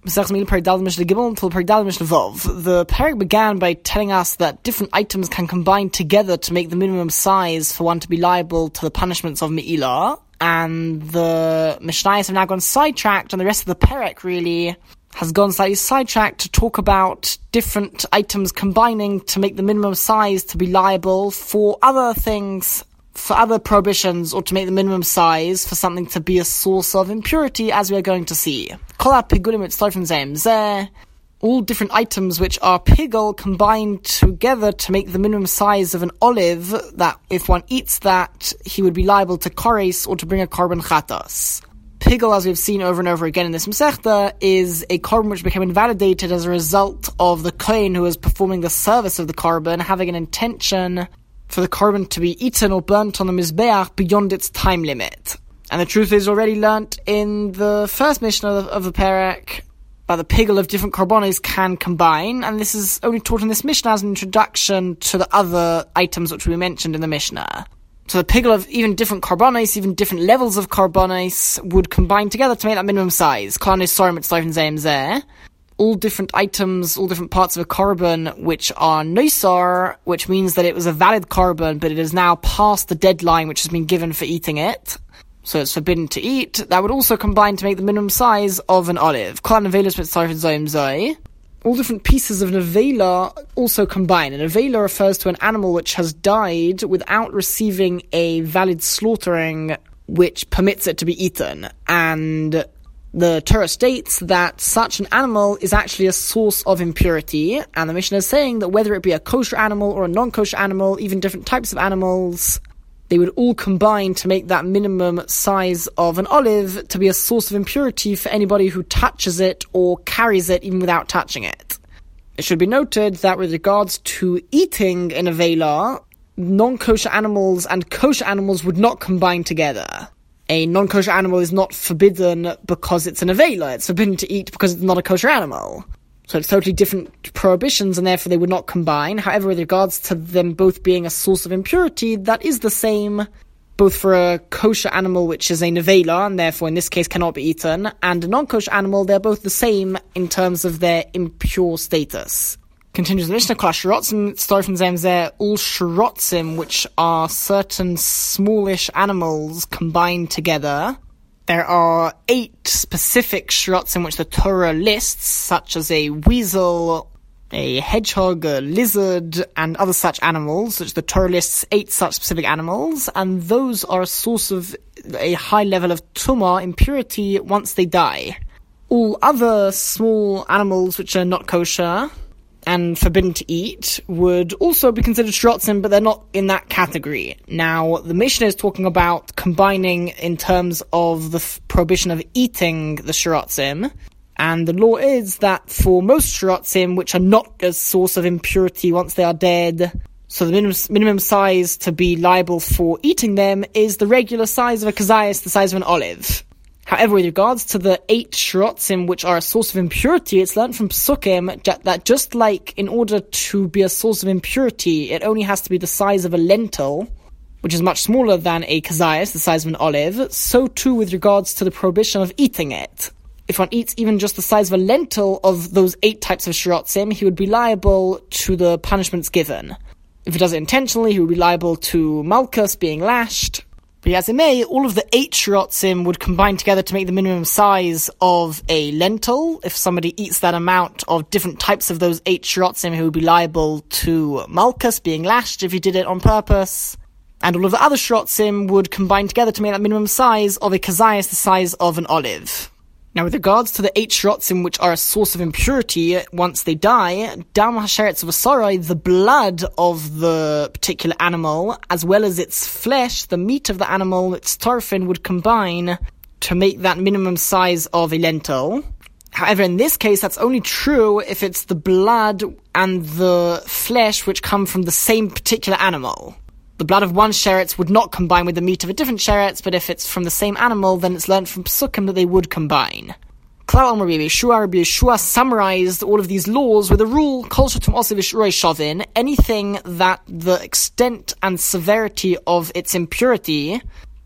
The parak began by telling us that different items can combine together to make the minimum size for one to be liable to the punishments of Me'ilah, and the Mishnayos have now gone sidetracked, and the rest of the parak really has gone slightly sidetracked to talk about different items combining to make the minimum size to be liable for other things, for other prohibitions, or to make the minimum size for something to be a source of impurity, as we are going to see. All different items which are pigul combined together to make the minimum size of an olive, that if one eats that, he would be liable to kores or to bring a korban chatas. Pigul, as we've seen over and over again in this Masechta, is a korban which became invalidated as a result of the kohen who was performing the service of the korban having an intention for the korban to be eaten or burnt on the Mizbeach beyond its time limit. And the truth is already learnt in the first Mishnah of the Perek, that the pigul of different korbanos can combine, and this is only taught in this Mishnah as an introduction to the other items which we mentioned in the Mishnah. So the pigul of even different korbanos, even different levels of korbanos, would combine together to make that minimum size. All different items, all different parts of a korban which are noisar, which means that it was a valid korban, but it is now past the deadline which has been given for eating it, so it's forbidden to eat, that would also combine to make the minimum size of an olive. All different pieces of nevela also combine. A nevela refers to an animal which has died without receiving a valid slaughtering which permits it to be eaten, and the Torah states that such an animal is actually a source of impurity, and the Mishnah is saying that whether it be a kosher animal or a non-kosher animal, even different types of animals, they would all combine to make that minimum size of an olive to be a source of impurity for anybody who touches it or carries it even without touching it. It should be noted that with regards to eating in a vela, non-kosher animals and kosher animals would not combine together. A non-kosher animal is not forbidden because it's an avela. It's forbidden to eat because it's not a kosher animal. So it's totally different prohibitions, and therefore they would not combine. However, with regards to them both being a source of impurity, that is the same both for a kosher animal, which is a nevela, and therefore in this case cannot be eaten, and a non-kosher animal. They're both the same in terms of their impure status. Continues the Mishnah, all shrotzim, which are certain smallish animals combined together. There are 8 specific shrotzim which the Torah lists, such as a weasel, a hedgehog, a lizard, and other such animals, which the Torah lists 8 such specific animals, and those are a source of a high level of tumah, impurity, once they die. All other small animals which are not kosher and forbidden to eat would also be considered shrotzim, but they're not in that category. Now, the Mishnah is talking about combining in terms of the prohibition of eating the shrotzim, and the law is that for most shrotzim, which are not a source of impurity once they are dead, so the minimum size to be liable for eating them is the regular size of a kazayas, the size of an olive. However, with regards to the 8 shrotzim which are a source of impurity, it's learned from Psukim that just like in order to be a source of impurity, it only has to be the size of a lentil, which is much smaller than a kazayas, the size of an olive, so too with regards to the prohibition of eating it. If one eats even just the size of a lentil of those 8 types of shrotzim, he would be liable to the punishments given. If he does it intentionally, he would be liable to malchus, being lashed. But as it may, all of the 8 shrotzim would combine together to make the minimum size of a lentil. If somebody eats that amount of different types of those 8 shrotzim, he would be liable to malchus, being lashed if he did it on purpose. And all of the other shrotzim would combine together to make that minimum size of a kazayas, the size of an olive. Now, with regards to the 8 shrotzim which are a source of impurity once they die, dam hasheretz v'sarai, the blood of the particular animal, as well as its flesh, the meat of the animal, its tarfin, would combine to make that minimum size of a lentil. However, in this case, that's only true if it's the blood and the flesh which come from the same particular animal. The blood of one sheretz would not combine with the meat of a different sheretz, but if it's from the same animal, then it's learned from Psukim that they would combine. Klal Amar Rabbi Yeshua summarized all of these laws with a rule, Kol shetum osiv v'shurei shavin, anything that the extent and severity of its impurity,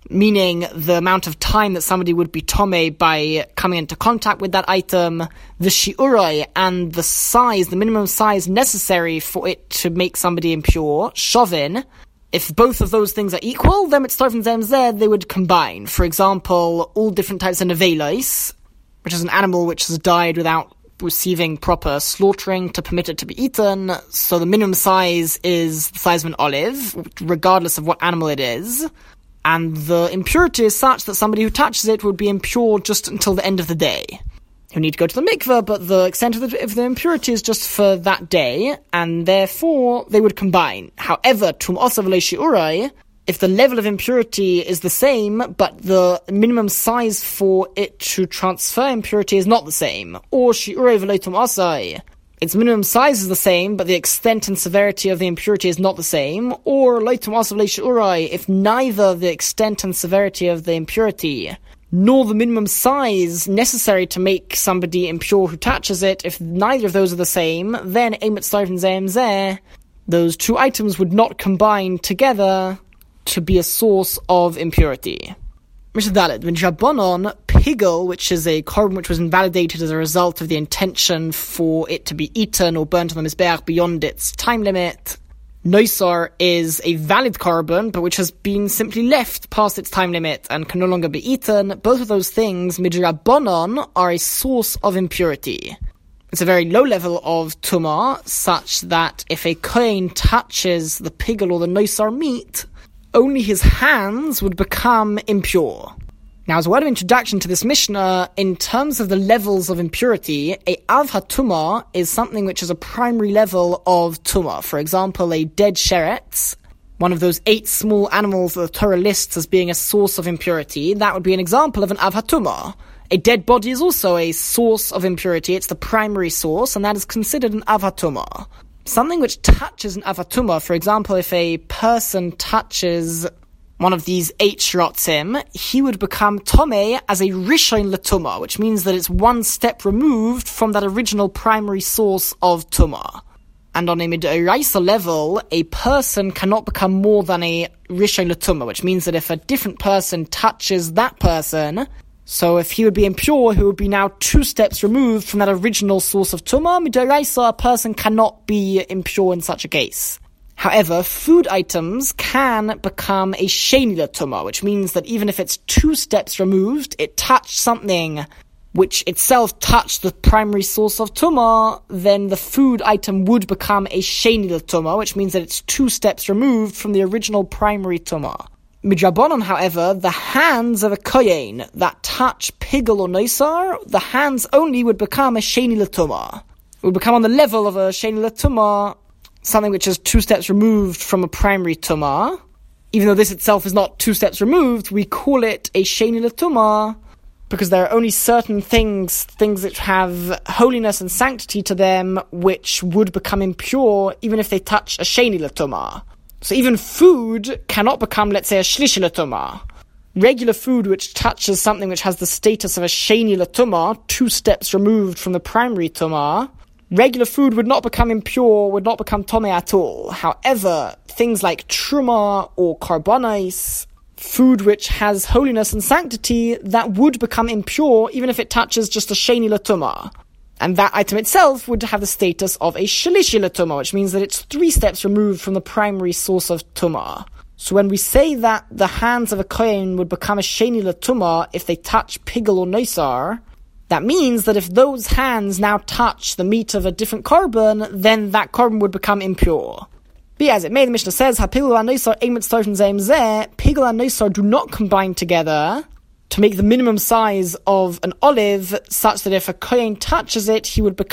meaning the amount of time that somebody would be tomei by coming into contact with that item, the shi'uroi, and the size, the minimum size necessary for it to make somebody impure, shovin. If both of those things are equal, then with Starvin Zemzeh, they would combine. For example, all different types of nevelos, which is an animal which has died without receiving proper slaughtering to permit it to be eaten. So the minimum size is the size of an olive, regardless of what animal it is. And the impurity is such that somebody who touches it would be impure just until the end of the day. You need to go to the mikveh, but the extent of the impurity is just for that day, and therefore they would combine. However, tum'osa v'lo shi'uroi, if the level of impurity is the same, but the minimum size for it to transfer impurity is not the same, or shi'uroi v'lo tum'osa, its minimum size is the same, but the extent and severity of the impurity is not the same, or lo tum'osa v'lo shi'uroi, if neither the extent and severity of the impurity nor the minimum size necessary to make somebody impure who touches it, if neither of those are the same, then Eimet Starvin Zemzeh, those two items would not combine together to be a source of impurity. Mishnah Daled, when Rabbanon, pigel, which is a korban which was invalidated as a result of the intention for it to be eaten or burnt on the Mizbeach beyond its time limit, Noisar is a valid korban, but which has been simply left past its time limit and can no longer be eaten. Both of those things, midrabbanon, are a source of impurity. It's a very low level of tumah, such that if a kohen touches the pigel or the noisar meat, only his hands would become impure. Now, as a word of introduction to this Mishnah, in terms of the levels of impurity, a av hatumah is something which is a primary level of tumah. For example, a dead sheretz, one of those 8 small animals that the Torah lists as being a source of impurity, that would be an example of an av hatumah. A dead body is also a source of impurity. It's the primary source, and that is considered an av hatumah. Something which touches an av hatumah, for example, if a person touches one of these 8 shrotzim, he would become tomei as a rishon l'tumah, which means that it's one step removed from that original primary source of tumah. And on a midoraisa level, a person cannot become more than a rishon l'tumah, which means that if a different person touches that person, so if he would be impure, he would be now 2 steps removed from that original source of tumah. Midoraisa, a person cannot be impure in such a case. However, food items can become a sheni l'tumah, which means that even if it's 2 steps removed, it touched something which itself touched the primary source of tumah, then the food item would become a sheni l'tumah, which means that it's 2 steps removed from the original primary tumah. Midrabanan, however, the hands of a kohen that touch pigel or noisar, the hands only would become a sheni l'tumah. It would become on the level of a sheni l'tumah, something which is 2 steps removed from a primary tumah. Even though this itself is not 2 steps removed, we call it a sheni l'tumah because there are only certain things which have holiness and sanctity to them, which would become impure even if they touch a sheni l'tumah. So even food cannot become, let's say, a shlishi l'tumah. Regular food which touches something which has the status of a sheni l'tumah, 2 steps removed from the primary tumah, regular food would not become impure, would not become tomei at all. However, things like truma or karbonos, food which has holiness and sanctity, that would become impure even if it touches just a sheni l'tumah. And that item itself would have the status of a shlishi l'tumah, which means that it's 3 steps removed from the primary source of tumah. So when we say that the hands of a kohen would become a sheni l'tumah if they touch pigel or noisar, that means that if those hands now touch the meat of a different korban, then that korban would become impure. Be as it may, the Mishnah says, "Hapigel and noisar eimet starvin zemzeh." Pigel and noisar do not combine together to make the minimum size of an olive, such that if a kohen touches it,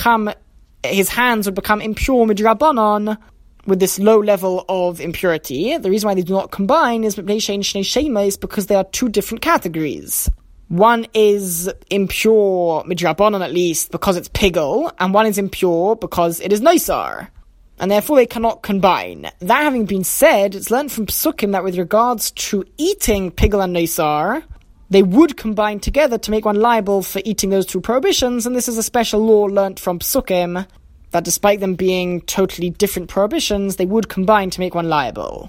his hands would become impure midrabanan with this low level of impurity. The reason why they do not combine is because they are 2 different categories. One is impure, midrabanan at least, because it's pigel, and one is impure because it is noisar. And therefore they cannot combine. That having been said, it's learned from Psukim that with regards to eating pigel and noisar, they would combine together to make one liable for eating those 2 prohibitions, and this is a special law learnt from Psukim, that despite them being totally different prohibitions, they would combine to make one liable.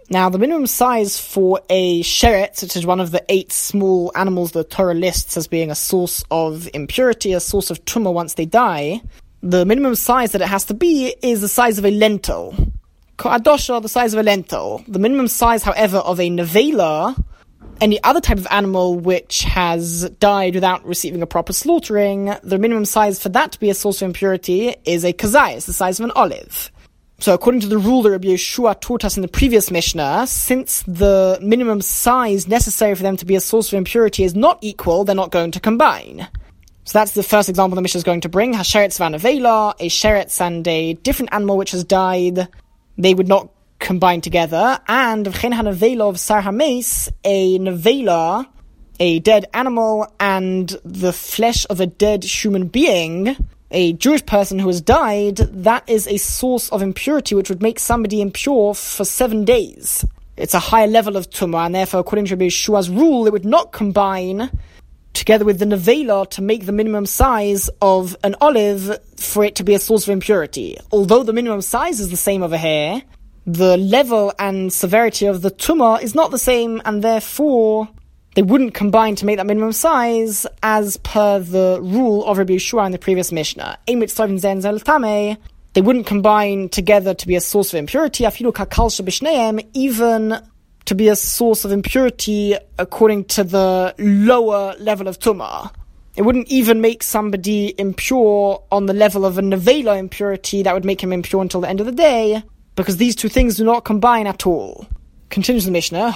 Now, the minimum size for a sheretz, which is one of the 8 small animals the Torah lists as being a source of impurity, a source of tumah once they die, the minimum size that it has to be is the size of a lentil. Adosha, the size of a lentil. The minimum size, however, of a nevela, any other type of animal which has died without receiving a proper slaughtering, the minimum size for that to be a source of impurity is a kazayas, the size of an olive. So according to the rule that Rabbi Yeshua taught us in the previous Mishnah, since the minimum size necessary for them to be a source of impurity is not equal, they're not going to combine. So that's the first example the Mishnah is going to bring. Hasheretz v'anavela, a sheretz and a different animal which has died, they would not combine together. And v'chen hanavela of sar hameis, a nevela, a dead animal, and the flesh of a dead human being, a Jewish person who has died, that is a source of impurity which would make somebody impure for 7 days. It's a higher level of tumah, and therefore, according to Rabbi Yeshua's rule, it would not combine together with the nevela to make the minimum size of an olive for it to be a source of impurity. Although the minimum size is the same over here, the level and severity of the tumah is not the same, and therefore they wouldn't combine to make that minimum size as per the rule of Rabbi Yeshua in the previous Mishnah. They wouldn't combine together to be a source of impurity, even to be a source of impurity according to the lower level of tumah. It wouldn't even make somebody impure on the level of a nevela impurity that would make him impure until the end of the day, because these two things do not combine at all. Continues the Mishnah,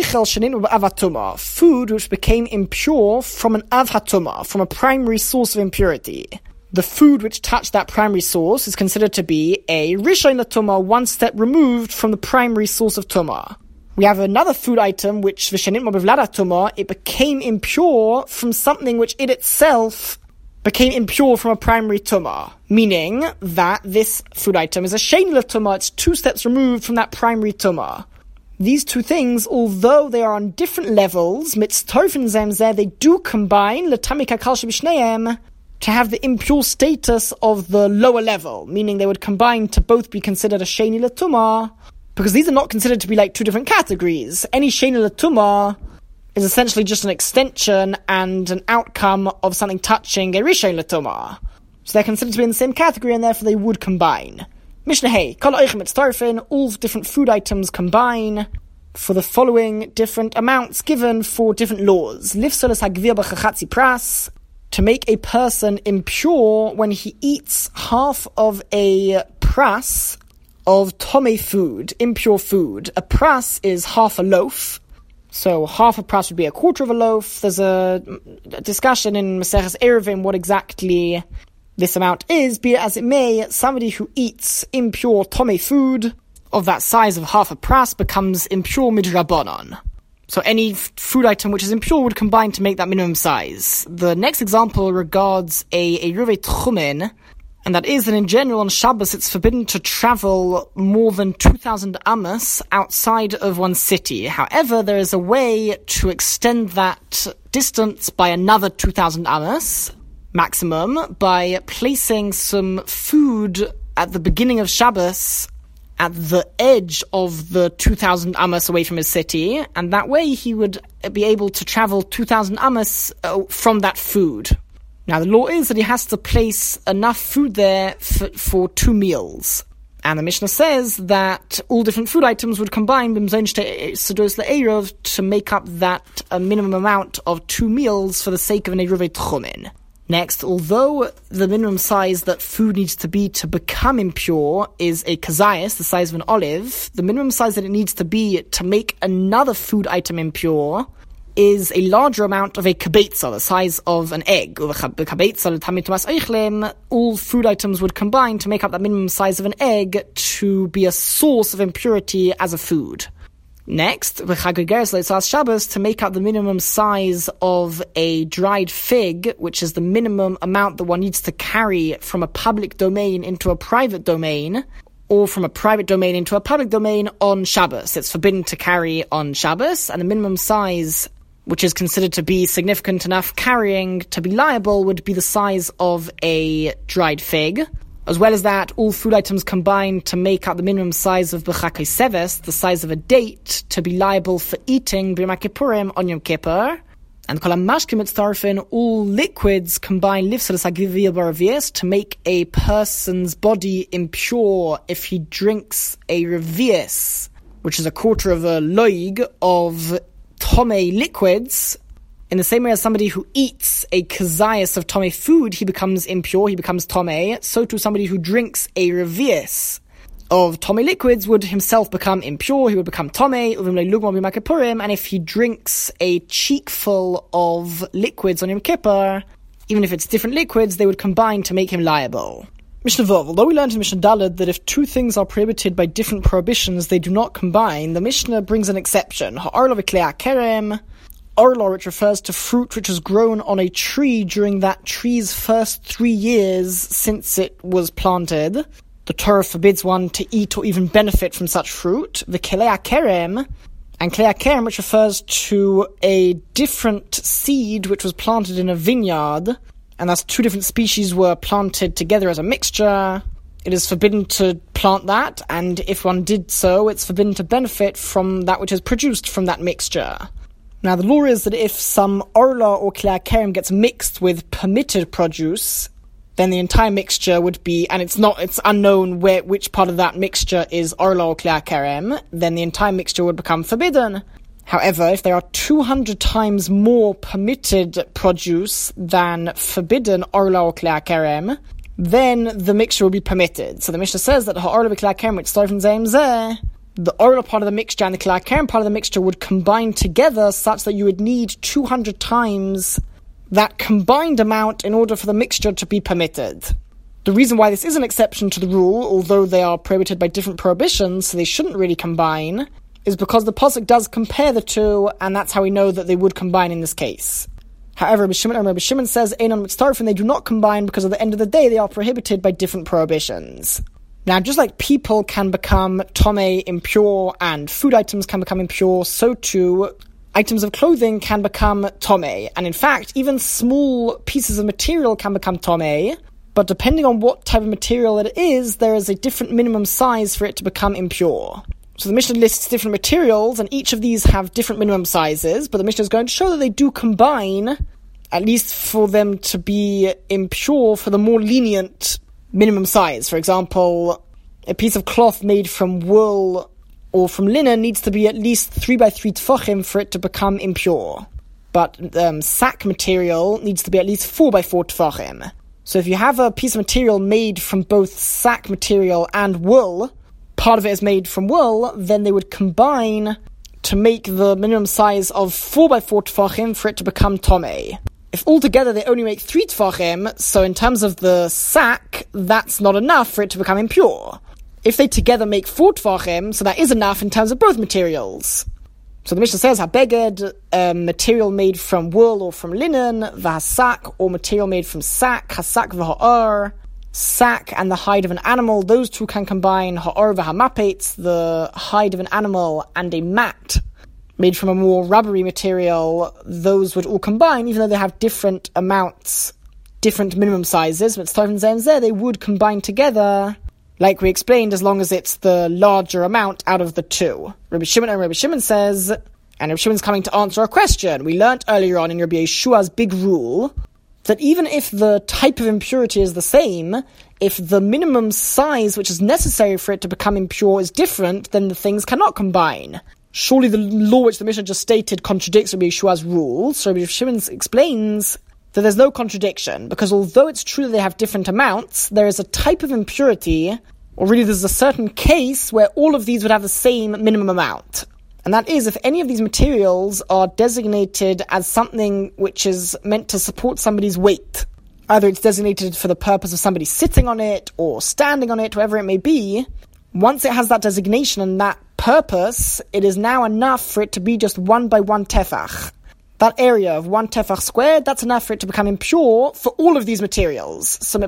food which became impure from an av hatumah, from a primary source of impurity. The food which touched that primary source is considered to be a rishon latumah, one step removed from the primary source of tumah. We have another food item which v'shenitma bevlada tumah, it became impure from something which it itself became impure from a primary tumah, meaning that this food item is a shein latumah, it's 2 steps removed from that primary tumah. These two things, although they are on different levels, mitztorfen zemzeh, they do combine l'tamika kal shebishneim to have the impure status of the lower level, meaning they would combine to both be considered a sheni l'tumah, because these are not considered to be like 2 different categories. Any sheni l'tumah is essentially just an extension and an outcome of something touching a rishon l'tumah. So they're considered to be in the same category, and therefore they would combine. Mishnah Hey, Kol Oichem Mitztarfen, all different food items combine for the following different amounts given for different laws. Lifsolas hagvir b'chachatzi pras, to make a person impure when he eats half of a pras of tome food, impure food. A pras is half a loaf, so half a pras would be a quarter of a loaf. There's a discussion in Maseches Eruvin what exactly this amount is, be it as it may, somebody who eats impure tome food of that size of half a pras becomes impure midrabanan. So any food item which is impure would combine to make that minimum size. The next example regards a ruvei tchumen, and that is that in general on Shabbos it's forbidden to travel more than 2,000 amos outside of one city. However, there is a way to extend that distance by another 2,000 amos, maximum, by placing some food at the beginning of Shabbos at the edge of the 2,000 amos away from his city, and that way he would be able to travel 2,000 amos from that food. Now the law is that he has to place enough food there for 2 meals. And the Mishnah says that all different food items would combine to make up that minimum amount of 2 meals for the sake of an Eruvei Tchumen. Next, although the minimum size that food needs to be to become impure is a kazayas, the size of an olive, the minimum size that it needs to be to make another food item impure is a larger amount of a kabetza, the size of an egg. All food items would combine to make up that minimum size of an egg to be a source of impurity as a food. Next, Shabbos, to make up the minimum size of a dried fig, which is the minimum amount that one needs to carry from a public domain into a private domain, or from a private domain into a public domain on Shabbos. It's forbidden to carry on Shabbos, and the minimum size, which is considered to be significant enough carrying to be liable, would be the size of a dried fig. As well as that, all food items combine to make up the minimum size of b'chakei seves, the size of a date, to be liable for eating b'Yom Kippurim on Yom Kippur. And kol hamashkim mitztarfin, all liquids combine lifsadas hagviyah b'revius to make a person's body impure if he drinks a revius, which is a quarter of a loig of tomei liquids. In the same way as somebody who eats a kazayas of tomei food, he becomes impure, he becomes tomei, so too somebody who drinks a revius of tomei liquids would himself become impure, he would become tomei, and if he drinks a cheekful of liquids on Yom Kippur, even if it's different liquids, they would combine to make him liable. Mishnah Vov, although we learned in Mishnah Daled that if two things are prohibited by different prohibitions, they do not combine, the Mishnah brings an exception. Ha'arla v'klei kerem, Orla, which refers to fruit which has grown on a tree during that tree's first 3 years since it was planted. The Torah forbids one to eat or even benefit from such fruit. The Kelei Kerem, and Kelei Kerem, which refers to a different seed which was planted in a vineyard, and thus two different species were planted together as a mixture. It is forbidden to plant that, and if one did so, it's forbidden to benefit from that which is produced from that mixture. Now, the law is that if some orla or klei kerem gets mixed with permitted produce, then the entire mixture would be, and it's unknown which part of that mixture is orla or klei kerem, then the entire mixture would become forbidden. However, if there are 200 times more permitted produce than forbidden orla or klei kerem, then the mixture will be permitted. So the Mishnah says that ha'orla v'klei kerem, which starts from zeh zeh, the orla part of the mixture and the klei kerem part of the mixture would combine together such that you would need 200 times that combined amount in order for the mixture to be permitted. The reason why this is an exception to the rule, although they are prohibited by different prohibitions, so they shouldn't really combine, is because the pasuk does compare the two, and that's how we know that they would combine in this case. However, Rabbi Shimon says, Einon mitztarfin, they do not combine because at the end of the day they are prohibited by different prohibitions. Now, just like people can become tomei, impure, and food items can become impure, so too items of clothing can become tomei. And in fact, even small pieces of material can become tomei, but depending on what type of material it is, there is a different minimum size for it to become impure. So the Mishnah lists different materials, and each of these have different minimum sizes, but the Mishnah is going to show that they do combine, at least for them to be impure for the more lenient minimum size. For example, a piece of cloth made from wool or from linen needs to be at least 3 by 3 tefachim for it to become impure. But sack material needs to be at least 4 by 4 tefachim. So if you have a piece of material made from both sack material and wool, part of it is made from wool, then they would combine to make the minimum size of 4 by 4 tefachim for it to become tomei. If altogether they only make 3 tefachim, so in terms of the sack, that's not enough for it to become impure. If they together make 4 tefachim, so that is enough in terms of both materials. So the Mishnah says, ha-beged, material made from wool or from linen, v'ha-sak, or material made from sack, ha-sak v'ha'ar, sack and the hide of an animal, those two can combine, ha'ar v'ha-mapetz, the hide of an animal, and a mat made from a more rubbery material, those would all combine, even though they have different amounts, different minimum sizes, but starting from zeh, they would combine together, like we explained, as long as it's the larger amount out of the two. Rabbi Shimon says, and Rabbi Shimon's coming to answer our question. We learnt earlier on in Rabbi Yeshua's big rule that even if the type of impurity is the same, if the minimum size which is necessary for it to become impure is different, then the things cannot combine. Surely the law which the Mishnah just stated contradicts Rabbi Yeshua's rule, so Rabbi Shimon explains that there's no contradiction, because although it's true that they have different amounts, there is a type of impurity, or really there's a certain case where all of these would have the same minimum amount. And that is if any of these materials are designated as something which is meant to support somebody's weight. Either it's designated for the purpose of somebody sitting on it, or standing on it, whatever it may be. Once it has that designation and that purpose, it is now enough for it to be just 1 by 1 tefach. That area of 1 tefach squared, that's enough for it to become impure for all of these materials. So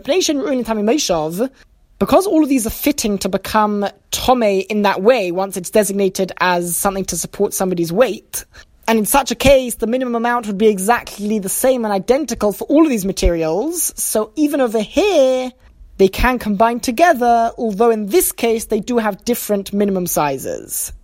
because all of these are fitting to become tomei in that way, once it's designated as something to support somebody's weight, and in such a case, the minimum amount would be exactly the same and identical for all of these materials, so even over here, they can combine together, although in this case they do have different minimum sizes.